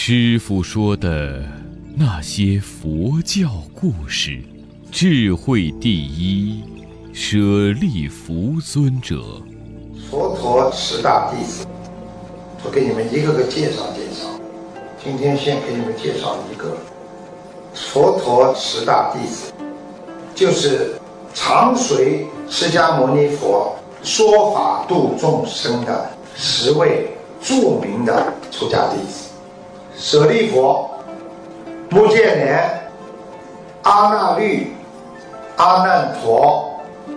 师父说的那些佛教故事，智慧第一，舍利弗尊者。 佛陀10大弟子，我给你们一个个介绍介绍。今天先给你们介绍一个。佛陀10大弟子，就是常随释迦牟尼佛说法度众生的10位著名的出家弟子：舍利弗、目犍连、阿那律、阿难陀，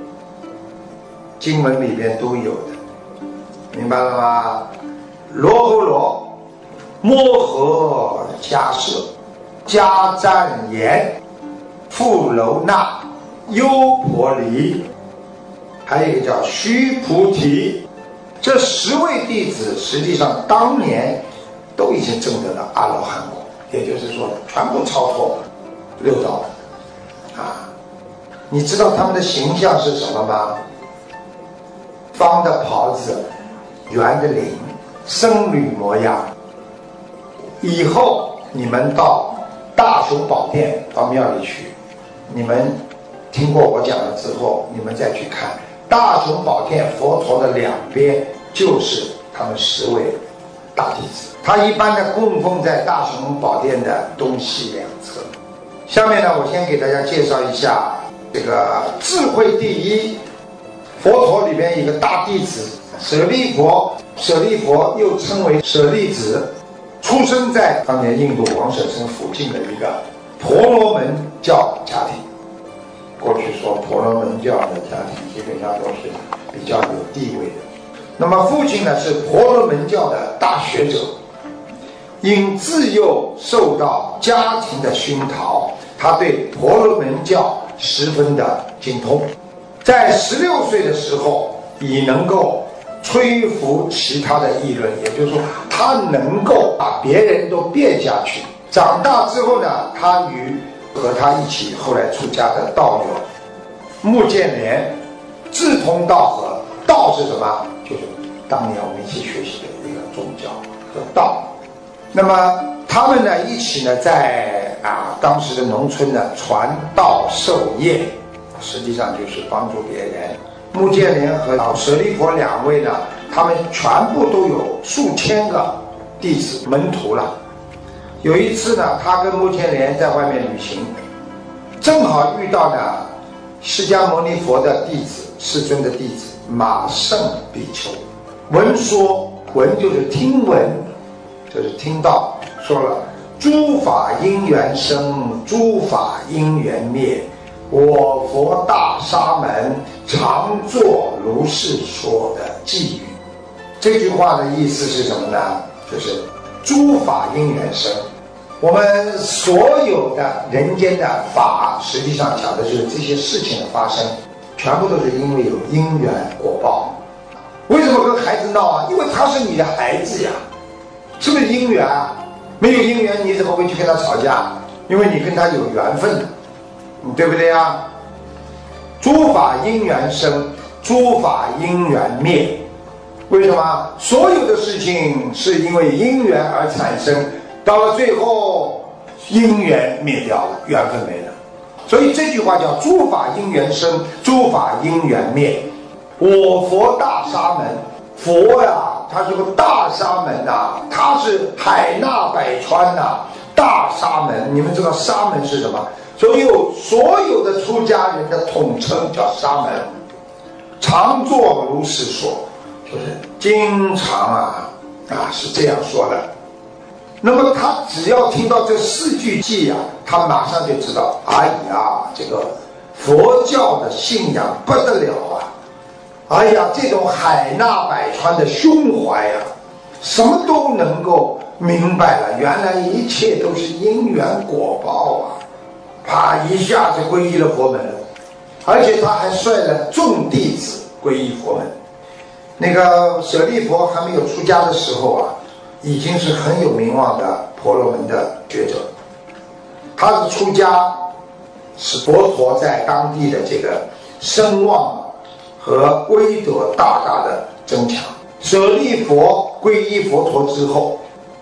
经文里边都有的，明白了吗？罗侯罗、摩诃迦摄、迦旃延、富楼那、优婆离，还有一个叫须菩提。这10位弟子实际上当年都已经证得了阿罗汉果，也就是说全部超脱6道啊！你知道他们的形象是什么吗？方的袍子，圆的领，僧侣模样。以后你们到大雄宝殿，到庙里去，你们听过我讲了之后，你们再去看大雄宝殿，佛陀的两边就是他们10位大弟子。他一般的供奉在大雄宝殿的东西两侧。下面呢，我先给大家介绍一下这个智慧第一。佛陀里边有个大弟子舍利弗，舍利弗又称为舍利子，出生在当年印度王舍城附近的一个婆罗门教家庭。过去说婆罗门教的家庭基本上都是比较有地位的。那么父亲呢是婆罗门教的大学者，因自幼受到家庭的熏陶，他对婆罗门教十分的精通。在16岁的时候，已能够吹拂其他的议论，也就是说他能够把别人都变下去。长大之后呢，他与和他一起后来出家的道友目犍连志同道合。道是什么？就是当年我们一起学习的一个宗教和道。那么他们呢一起呢在当时的农村呢传道授业，实际上就是帮助别人。目犍连和舍利弗2位呢，他们全部都有数千个弟子门徒了。有一次呢，他跟目犍连在外面旅行，正好遇到呢释迦牟尼佛的弟子，世尊的弟子马胜比丘。闻说，闻就是听闻，就是听到，说了诸法因缘生，诸法因缘灭，我佛大沙门常作如是说的偈语。这句话的意思是什么呢？就是诸法因缘生，我们所有的人间的法，实际上讲的就是这些事情的发生，全部都是因为有因缘果报。为什么跟孩子闹啊？因为他是你的孩子呀，是不是因缘啊？没有因缘，你怎么会去跟他吵架？因为你跟他有缘分，对不对啊？诸法因缘生，诸法因缘灭。为什么？所有的事情是因为因缘而产生，到了最后因缘灭掉了，缘分没了。所以这句话叫诸法因缘生，诸法因缘灭。我佛大沙门，佛呀，他是个大沙门呐，他是海纳百川呐，大沙门。你们知道沙门是什么？所有的出家人的统称叫沙门。常作如是说，就是经常是这样说的。那么他只要听到这4句偈他马上就知道，哎呀，这个佛教的信仰不得了啊！哎呀，这种海纳百川的胸怀什么都能够明白了，原来一切都是因缘果报啪一下就皈依了佛门了，而且他还率了众弟子皈依佛门。那个舍利弗还没有出家的时候已经是很有名望的婆罗门的学者。他的出家使佛陀在当地的这个声望和威德大大的增强。舍利弗皈依佛陀之后，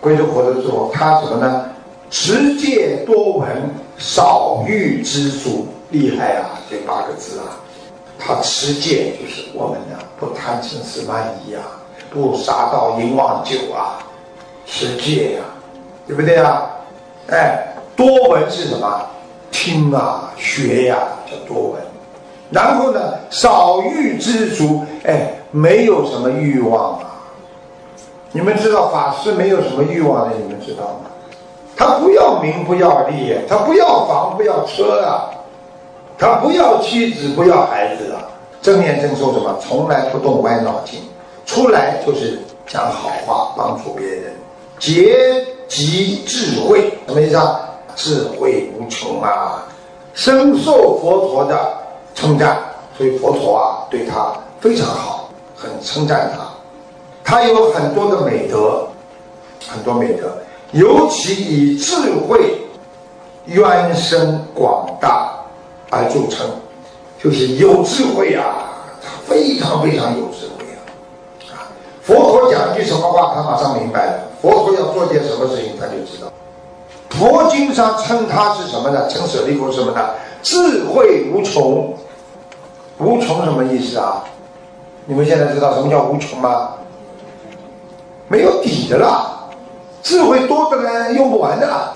归入佛的时候，他什么呢？持戒多闻，少欲知足。厉害啊，这8个字啊！他持戒就是我们呢，不贪嗔痴慢疑啊，不杀盗淫妄酒啊，持戒呀，对不对啊？哎，多闻是什么？听啊，学呀，叫多闻。然后呢，少欲知足，哎，没有什么欲望啊。你们知道法师没有什么欲望的，你们知道吗？他不要名，不要利，他不要房，不要车啊，他不要妻子，不要孩子啊。正念正受什么？从来不动歪脑筋，出来就是讲好话，帮助别人，结集智慧，什么意思啊？智慧无穷啊，深受佛陀的称赞，所以佛陀啊对他非常好，很称赞他。他有很多的美德，很多美德，尤其以智慧渊深广大而著称，就是有智慧啊，他非常非常有智慧啊！佛陀讲一句什么话，他马上明白了；佛陀要做件什么事情，他就知道。佛经上称他是什么呢？称舍利弗什么呢？智慧无穷。无穷什么意思啊？你们现在知道什么叫无穷吗？没有底的啦，智慧多的呢，用不完的啦，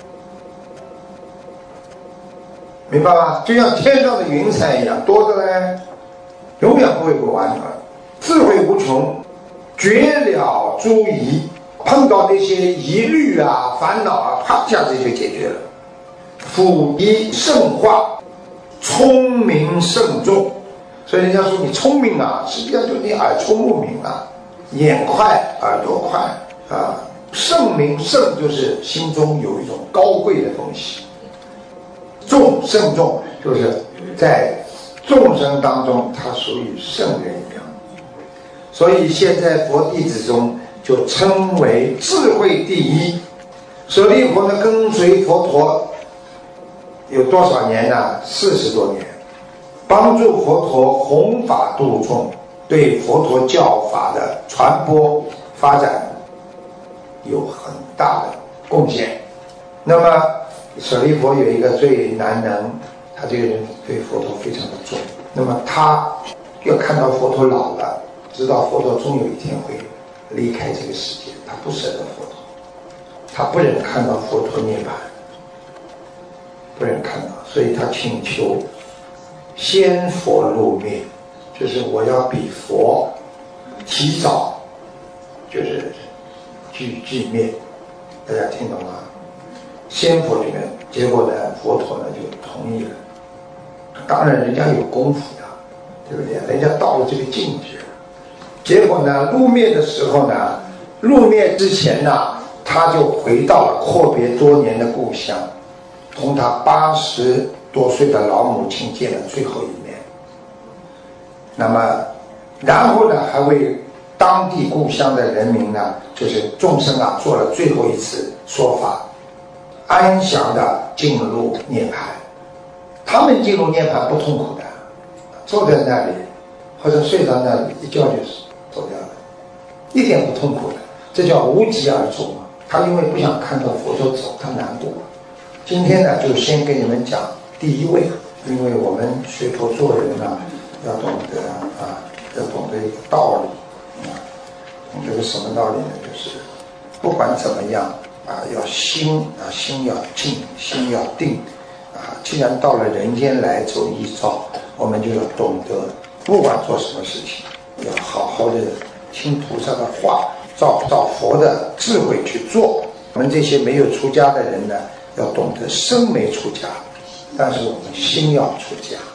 明白吗？就像天上的云彩一样，多的呢，永远不会不完的。智慧无穷，绝了诸疑，碰到那些疑虑啊、烦恼啊，啪一下子就解决了。辅以圣化，聪明慎重。所以人家说你聪明啊，实际上就是你耳聪目明啊，眼快耳朵快啊。圣明，圣就是心中有一种高贵的东西，重慎重就是在众生当中他属于圣人一样。所以现在佛弟子中就称为智慧第一。舍利弗呢跟随佛陀有多少年呢？40多年，帮助佛陀弘法度众，对佛陀教法的传播发展有很大的贡献。那么舍利弗有一个最难能，他这个人对佛陀非常的重。那么他要看到佛陀老了，知道佛陀终有一天会离开这个世界，他不舍得佛陀，他不忍看到佛陀涅槃，不忍看到，所以他请求先佛入灭，就是我要比佛提早，就是寂灭。大家听懂吗？先佛里面，结果呢，佛陀呢就同意了。当然人家有功夫的，对不对？人家到了这个境界。结果呢，入灭的时候呢，入灭之前呢，他就回到了阔别多年的故乡，同他80多岁的老母亲见了最后一面。那么然后呢，还为当地故乡的人民呢，就是众生啊，做了最后一次说法，安详的进入涅槃。他们进入涅槃不痛苦的，坐在那里或者睡到那里，一觉就是走掉了，一点不痛苦的，这叫无疾而终啊。他因为不想看到佛陀走，他难过。今天呢，就先给你们讲第一位，因为我们学佛做人呢，要懂得啊，要懂得一个道理啊。这个什么道理呢？就是不管怎么样啊，要心要静，心要定啊。既然到了人间来走一遭，我们就要懂得，不管做什么事情，要好好的听菩萨的话，照佛的智慧去做。我们这些没有出家的人呢，要懂得身没出家，但是我们心要出家。